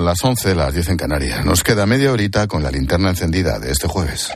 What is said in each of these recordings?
las 11, las 10 en Canarias. Nos queda media horita con la linterna encendida de este jueves.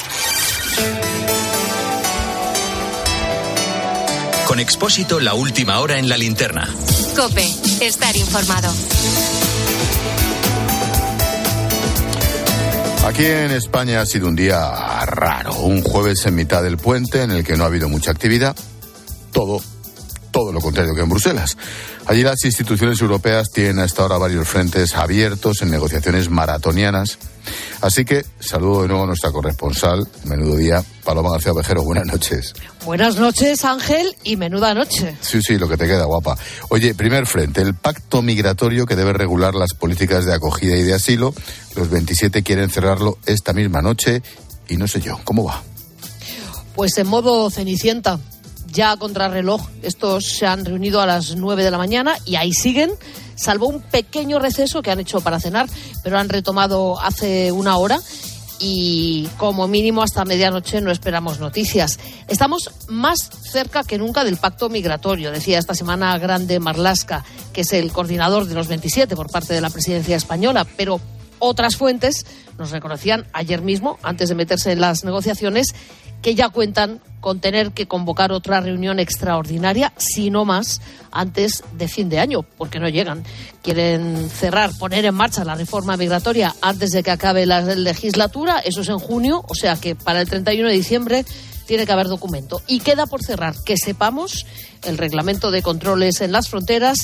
Con Expósito, la última hora en la linterna. COPE, estar informado. Aquí en España ha sido un día raro, un jueves en mitad del puente en el que no ha habido mucha actividad, todo lo contrario que en Bruselas. Allí las instituciones europeas tienen hasta ahora varios frentes abiertos en negociaciones maratonianas. Así que saludo de nuevo a nuestra corresponsal, menudo día, Paloma García Ovejero. Buenas noches. Buenas noches, Ángel, y menuda noche. Sí, lo que te queda, guapa. Oye, primer frente, el pacto migratorio que debe regular las políticas de acogida y de asilo. Los 27 quieren cerrarlo esta misma noche y no sé yo, ¿cómo va? Pues en modo Cenicienta, ya a contrarreloj. Estos se han reunido a las 9 de la mañana y ahí siguen, salvo un pequeño receso que han hecho para cenar, pero han retomado hace una hora y como mínimo hasta medianoche no esperamos noticias. Estamos más cerca que nunca del pacto migratorio, decía esta semana Grande Marlaska, que es el coordinador de los 27 por parte de la presidencia española, pero otras fuentes nos reconocían ayer mismo, antes de meterse en las negociaciones, que ya cuentan con tener que convocar otra reunión extraordinaria, si no más, antes de fin de año, porque no llegan. Quieren poner en marcha la reforma migratoria antes de que acabe la legislatura, eso es en junio, o sea que para el 31 de diciembre tiene que haber documento. Y queda por cerrar que sepamos el reglamento de controles en las fronteras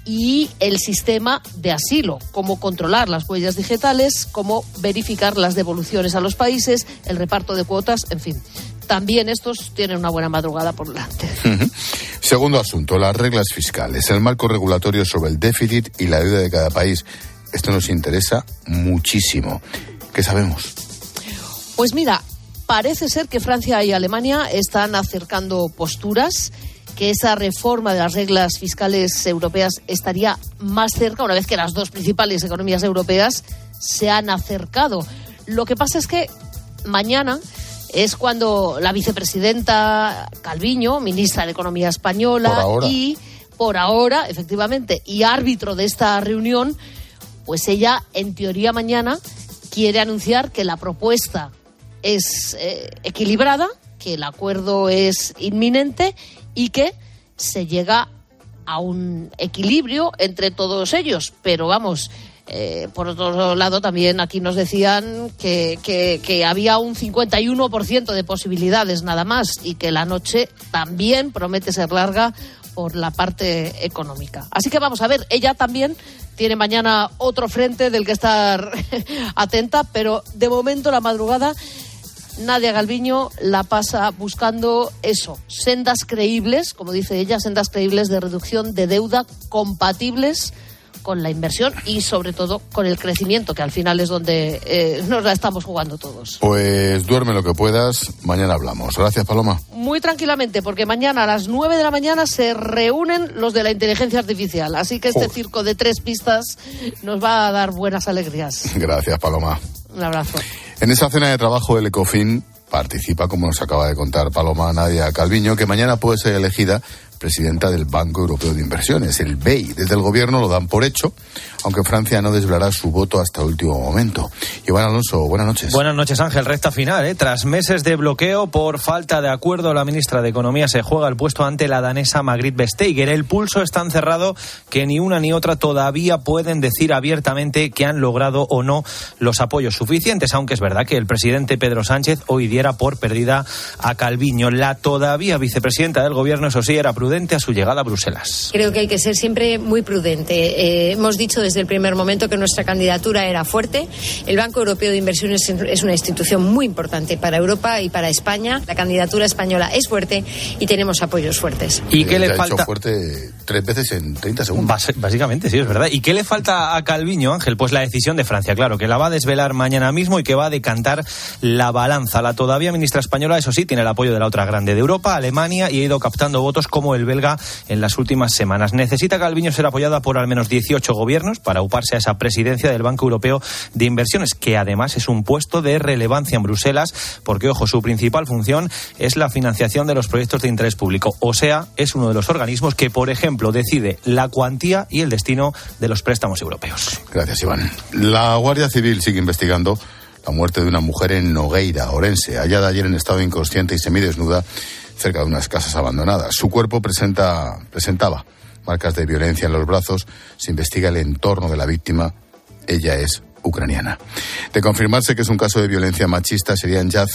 y el sistema de asilo, cómo controlar las huellas digitales, cómo verificar las devoluciones a los países, el reparto de cuotas, en fin. También estos tienen una buena madrugada por delante. Segundo asunto, las reglas fiscales, el marco regulatorio sobre el déficit y la deuda de cada país. Esto nos interesa muchísimo. ¿Qué sabemos? Pues mira, parece ser que Francia y Alemania están acercando posturas, que esa reforma de las reglas fiscales europeas estaría más cerca una vez que las dos principales economías europeas se han acercado. Lo que pasa es que mañana es cuando la vicepresidenta Calviño, ministra de Economía española, por ahora, efectivamente, y árbitro de esta reunión, pues ella, en teoría mañana, quiere anunciar que la propuesta es equilibrada, que el acuerdo es inminente y que se llega a un equilibrio entre todos ellos. Pero vamos, por otro lado también aquí nos decían que había un 51% de posibilidades nada más y que la noche también promete ser larga por la parte económica. Así que vamos a ver, ella también tiene mañana otro frente del que estar atenta, pero de momento la madrugada Nadia Calviño la pasa buscando eso, sendas creíbles, como dice ella, sendas creíbles de reducción de deuda compatibles con la inversión y sobre todo con el crecimiento, que al final es donde nos la estamos jugando todos. Pues duerme lo que puedas, mañana hablamos. Gracias, Paloma. Muy tranquilamente, porque mañana a las 9 de la mañana se reúnen los de la inteligencia artificial, así que este circo de 3 pistas nos va a dar buenas alegrías. Gracias, Paloma. Un abrazo. En esa cena de trabajo del Ecofin participa, como nos acaba de contar Paloma, Nadia Calviño, que mañana puede ser elegida presidenta del Banco Europeo de Inversiones, el BEI. Desde el gobierno lo dan por hecho, aunque Francia no desvelará su voto hasta el último momento. Iván Alonso, buenas noches. Buenas noches, Ángel. Recta final, Tras meses de bloqueo por falta de acuerdo, la ministra de Economía se juega el puesto ante la danesa Margrethe Vestager. El pulso es tan cerrado que ni una ni otra todavía pueden decir abiertamente que han logrado o no los apoyos suficientes, aunque es verdad que el presidente Pedro Sánchez hoy diera por perdida a Calviño. La todavía vicepresidenta del gobierno, eso sí, era prudente a su llegada a Bruselas. Creo que hay que ser siempre muy prudente. Hemos dicho desde el primer momento que nuestra candidatura era fuerte. El Banco Europeo de Inversiones es una institución muy importante para Europa y para España. La candidatura española es fuerte y tenemos apoyos fuertes. ¿Y qué le falta? Ha hecho fuerte 3 veces en 30 segundos. Básicamente, sí, es verdad. ¿Y qué le falta a Calviño, Ángel? Pues la decisión de Francia, claro, que la va a desvelar mañana mismo y que va a decantar la balanza. La todavía ministra española, eso sí, tiene el apoyo de la otra grande de Europa, Alemania, y ha ido captando votos como como el belga en las últimas semanas. Necesita Calviño ser apoyada por al menos 18 gobiernos para auparse a esa presidencia del Banco Europeo de Inversiones, que además es un puesto de relevancia en Bruselas, porque, ojo, su principal función es la financiación de los proyectos de interés público. O sea, es uno de los organismos que, por ejemplo, decide la cuantía y el destino de los préstamos europeos. Gracias, Iván. La Guardia Civil sigue investigando la muerte de una mujer en Nogueira, Orense, hallada ayer en estado inconsciente y semidesnuda cerca de unas casas abandonadas. Su cuerpo presentaba marcas de violencia en los brazos. Se investiga el entorno de la víctima. Ella es ucraniana. De confirmarse que es un caso de violencia machista, serían ya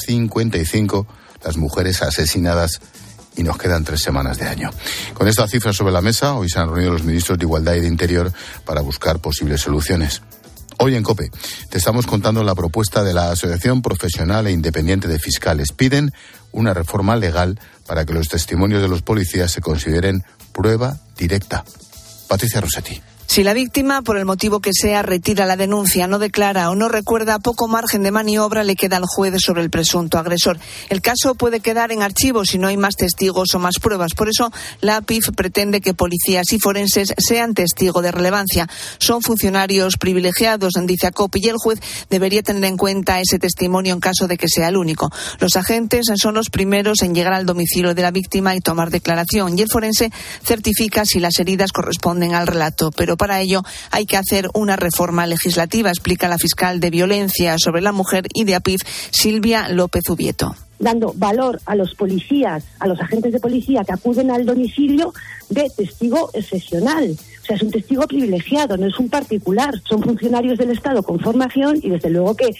55 las mujeres asesinadas y nos quedan 3 semanas de año. Con esta cifra sobre la mesa, hoy se han reunido los ministros de Igualdad y de Interior para buscar posibles soluciones. Hoy en COPE te estamos contando la propuesta de la Asociación Profesional e Independiente de Fiscales. Piden una reforma legal para que los testimonios de los policías se consideren prueba directa. Patricia Rossetti. Si la víctima, por el motivo que sea, retira la denuncia, no declara o no recuerda, poco margen de maniobra le queda al juez sobre el presunto agresor. El caso puede quedar en archivo si no hay más testigos o más pruebas. Por eso, la APIF pretende que policías y forenses sean testigo de relevancia. Son funcionarios privilegiados, dice ACOP, y el juez debería tener en cuenta ese testimonio en caso de que sea el único. Los agentes son los primeros en llegar al domicilio de la víctima y tomar declaración, y el forense certifica si las heridas corresponden al relato. Pero para ello hay que hacer una reforma legislativa, explica la fiscal de Violencia sobre la Mujer y de APIF, Silvia López Ubieto. Dando valor a los policías, a los agentes de policía que acuden al domicilio de testigo excepcional. O sea, es un testigo privilegiado, no es un particular. Son funcionarios del Estado con formación y desde luego que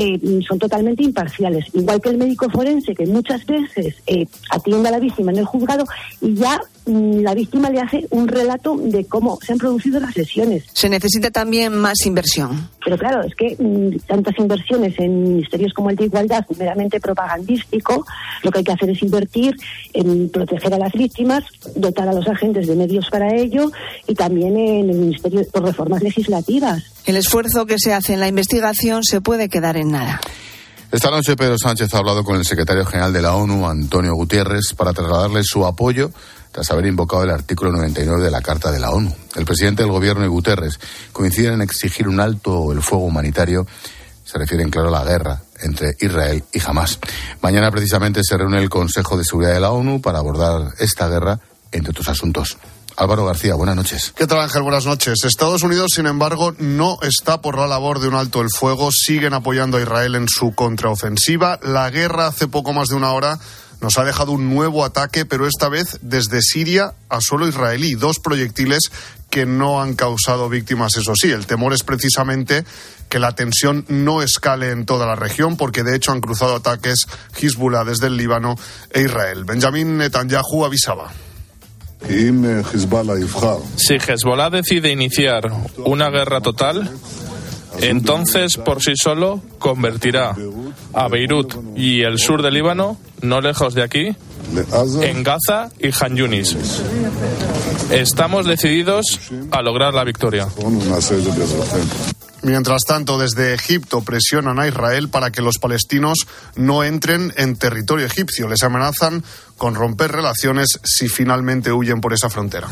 son totalmente imparciales. Igual que el médico forense, que muchas veces atiende a la víctima en el juzgado y ya la víctima le hace un relato de cómo se han producido las lesiones. Se necesita también más inversión. Pero claro, es que tantas inversiones en ministerios como el de Igualdad, meramente propagandístico, lo que hay que hacer es invertir en proteger a las víctimas, dotar a los agentes de medios para ello y también en el Ministerio por reformas legislativas. El esfuerzo que se hace en la investigación se puede quedar en nada. Esta noche Pedro Sánchez ha hablado con el secretario general de la ONU, Antonio Guterres, para trasladarle su apoyo tras haber invocado el artículo 99 de la Carta de la ONU. El presidente del gobierno y Guterres coinciden en exigir un alto el fuego humanitario. Se refieren, claro, a la guerra entre Israel y Hamás. Mañana, precisamente, se reúne el Consejo de Seguridad de la ONU para abordar esta guerra, entre otros asuntos. Álvaro García, buenas noches. ¿Qué tal, Ángel? Buenas noches. Estados Unidos, sin embargo, no está por la labor de un alto el fuego. Siguen apoyando a Israel en su contraofensiva. La guerra, hace poco más de una hora, nos ha dejado un nuevo ataque, pero esta vez desde Siria a suelo israelí. 2 proyectiles que no han causado víctimas, eso sí. El temor es precisamente que la tensión no escale en toda la región, porque de hecho han cruzado ataques Hezbollah desde el Líbano e Israel. Benjamín Netanyahu avisaba. Si Hezbollah decide iniciar una guerra total, entonces por sí solo convertirá a Beirut y el sur del Líbano, no lejos de aquí, en Gaza y Han Yunis. Estamos decididos a lograr la victoria. Mientras tanto, desde Egipto presionan a Israel para que los palestinos no entren en territorio egipcio. Les amenazan con romper relaciones si finalmente huyen por esa frontera.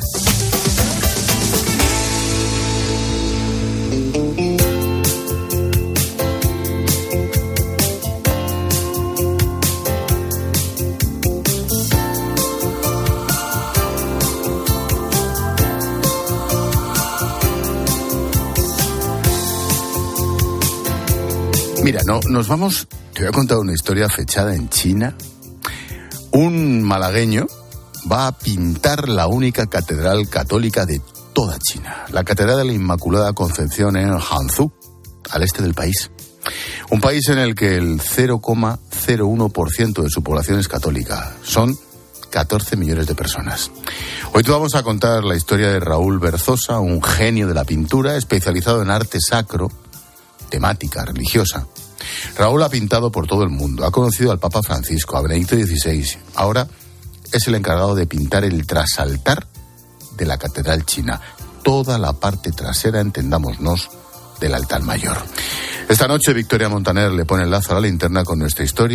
Mira, nos vamos. Te voy a contar una historia fechada en China. Un malagueño va a pintar la única catedral católica de toda China, la Catedral de la Inmaculada Concepción en Hangzhou, al este del país. Un país en el que el 0,01% de su población es católica. Son 14 millones de personas. Hoy te vamos a contar la historia de Raúl Berzosa, un genio de la pintura, especializado en arte sacro, temática religiosa. Raúl ha pintado por todo el mundo, ha conocido al Papa Francisco, a Benedicto XVI. Ahora es el encargado de pintar el trasaltar de la Catedral China, toda la parte trasera, entendámonos, del altar mayor. Esta noche Victoria Montaner le pone el lazo a la linterna con nuestra historia.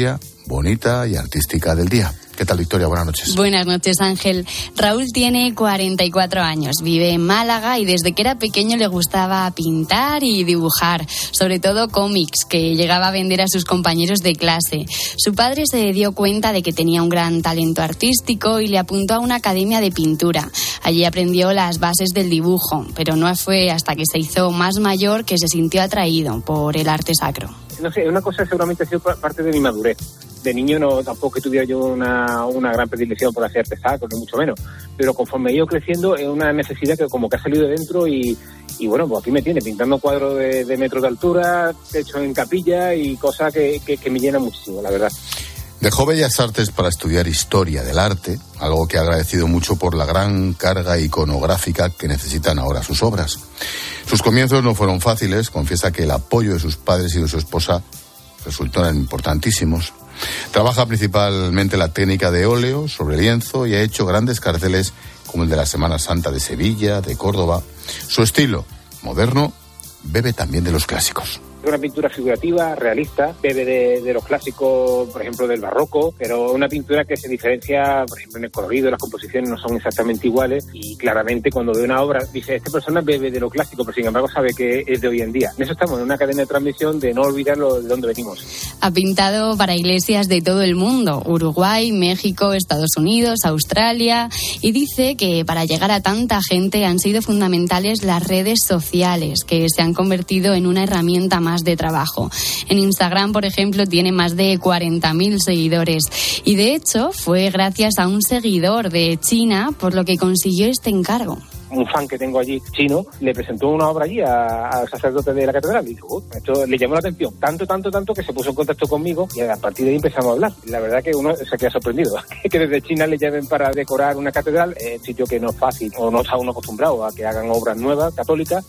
bonita y artística del día. ¿Qué tal, Victoria? Buenas noches. Buenas noches, Ángel. Raúl tiene 44 años, vive en Málaga y desde que era pequeño le gustaba pintar y dibujar, sobre todo cómics que llegaba a vender a sus compañeros de clase. Su padre se dio cuenta de que tenía un gran talento artístico y le apuntó a una academia de pintura. Allí aprendió las bases del dibujo, pero no fue hasta que se hizo más mayor que se sintió atraído por el arte sacro. No sé, una cosa seguramente ha sido parte de mi madurez. De niño no tampoco que tuviera yo una gran predilección por hacer arte sacro, ni mucho menos. Pero conforme he ido creciendo es una necesidad que como que ha salido de dentro y bueno, pues aquí me tiene pintando cuadros de metros de altura, hecho en capilla y cosas que me llenan muchísimo, la verdad. Dejó Bellas Artes para estudiar Historia del Arte, algo que ha agradecido mucho por la gran carga iconográfica que necesitan ahora sus obras. Sus comienzos no fueron fáciles, confiesa que el apoyo de sus padres y de su esposa resultaron importantísimos. Trabaja principalmente la técnica de óleo sobre lienzo y ha hecho grandes carteles como el de la Semana Santa de Sevilla, de Córdoba. Su estilo, moderno, bebe también de los clásicos. Es una pintura figurativa, realista, bebe de los clásicos, por ejemplo, del barroco, pero una pintura que se diferencia, por ejemplo, en el colorido, las composiciones no son exactamente iguales y claramente cuando ve una obra dice, esta persona bebe de lo clásico, pero sin embargo sabe que es de hoy en día. En eso estamos, en una cadena de transmisión de no olvidar de dónde venimos. Ha pintado para iglesias de todo el mundo, Uruguay, México, Estados Unidos, Australia, y dice que para llegar a tanta gente han sido fundamentales las redes sociales, que se han convertido en una herramienta más de trabajo. En Instagram, por ejemplo, tiene más de 40.000 seguidores y de hecho fue gracias a un seguidor de China por lo que consiguió este encargo. Un fan que tengo allí, chino, le presentó una obra allí al sacerdote de la catedral y dijo, esto le llamó la atención, tanto que se puso en contacto conmigo y a partir de ahí empezamos a hablar. La verdad que uno se queda sorprendido, que desde China le llamen para decorar una catedral, en sitio que no es fácil o no está uno acostumbrado a que hagan obras nuevas, católicas.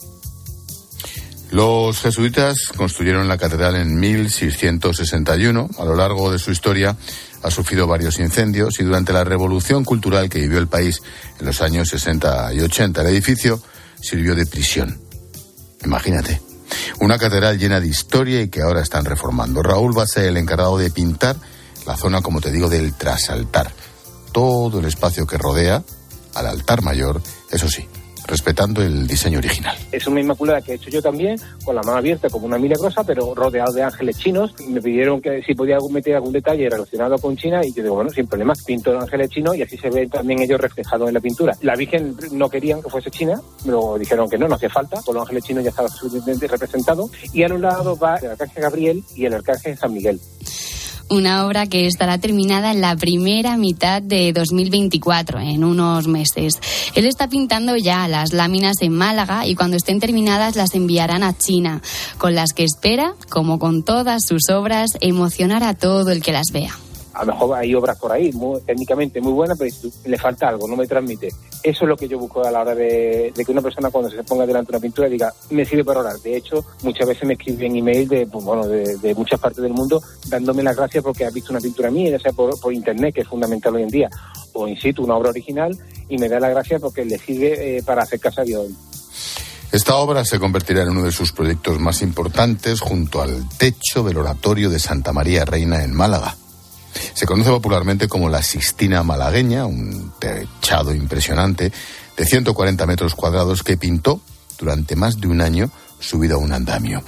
Los jesuitas construyeron la catedral en 1661. A lo largo de su historia ha sufrido varios incendios y durante la revolución cultural que vivió el país en los años 60 y 80, el edificio sirvió de prisión. Imagínate, una catedral llena de historia y que ahora están reformando. Raúl va a ser el encargado de pintar la zona, como te digo, del trasaltar. Todo el espacio que rodea al altar mayor, eso sí, respetando el diseño original. Es una inmaculada que he hecho yo también, con la mano abierta como una milagrosa, pero rodeado de ángeles chinos. Me pidieron que si podía meter algún detalle relacionado con China y yo digo, bueno, sin problema, pinto los ángeles chinos y así se ven también ellos reflejados en la pintura. La Virgen no querían que fuese china, pero dijeron que no hacía falta, con los ángeles chinos ya estaba suficientemente representado. Y a un lado va el arcángel Gabriel y el arcángel San Miguel. Una obra que estará terminada en la primera mitad de 2024, en unos meses. Él está pintando ya las láminas en Málaga y cuando estén terminadas las enviarán a China, con las que espera, como con todas sus obras, emocionar a todo el que las vea. A lo mejor hay obras por ahí técnicamente muy buenas, pero le falta algo, no me transmite. Eso es lo que yo busco a la hora de que una persona cuando se ponga delante de una pintura diga, me sirve para orar. De hecho, muchas veces me escriben email de muchas partes del mundo dándome las gracias porque has visto una pintura mía, ya sea por internet, que es fundamental hoy en día, o in situ, una obra original, y me da las gracias porque le sirve para hacer casa a Dios. Esta obra se convertirá en uno de sus proyectos más importantes junto al techo del oratorio de Santa María Reina en Málaga. Se conoce popularmente como la Sixtina malagueña, un techado impresionante de 140 metros cuadrados que pintó durante más de un año subido a un andamio.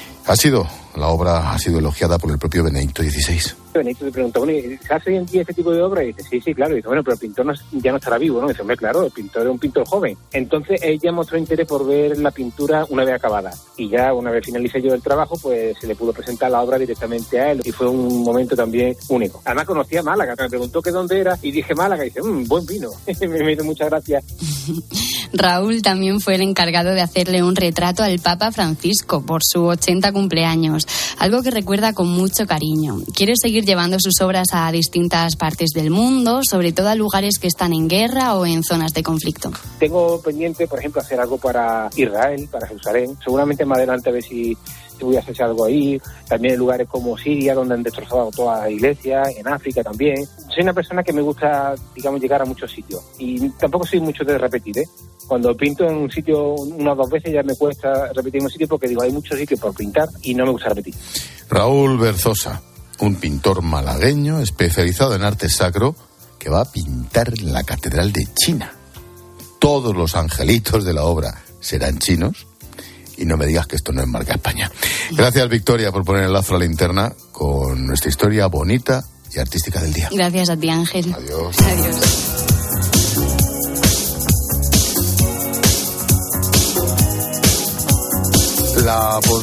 La obra ha sido elogiada por el propio Benedicto XVI. Benedicto te pregunta, bueno, ¿se hace hoy en día este tipo de obra? Y dice, sí, claro. Y dice, bueno, pero el pintor ya no estará vivo, ¿no? Y dice, hombre, claro, el pintor es un pintor joven. Entonces ella mostró interés por ver la pintura una vez acabada. Y ya una vez finalicé yo el trabajo, pues se le pudo presentar la obra directamente a él. Y fue un momento también único. Además conocía Málaga, me preguntó que dónde era y dije Málaga. Y dice, buen vino. Me hizo muchas gracias. Raúl también fue el encargado de hacerle un retrato al Papa Francisco por su 80 cumpleaños, algo que recuerda con mucho cariño. Quiere seguir llevando sus obras a distintas partes del mundo, sobre todo a lugares que están en guerra o en zonas de conflicto. Tengo pendiente, por ejemplo, hacer algo para Israel, para Jerusalén. Seguramente más adelante a ver si voy a hacer algo ahí. También en lugares como Siria, donde han destrozado toda la iglesia, en África también. Soy una persona que me gusta, digamos, llegar a muchos sitios. Y tampoco soy mucho de repetir, ¿eh? Cuando pinto en un sitio una o dos veces ya me cuesta repetir en un sitio porque digo, hay muchos sitios por pintar y no me gusta repetir. Raúl Berzosa un pintor malagueño especializado en arte sacro que va a pintar la Catedral de China. Todos los angelitos de la obra serán chinos. Y no me digas que esto no es marca España. Gracias, Victoria, por poner el lazo a la linterna con nuestra historia bonita y artística del día. Gracias a ti, Ángel. Adiós. Adiós. La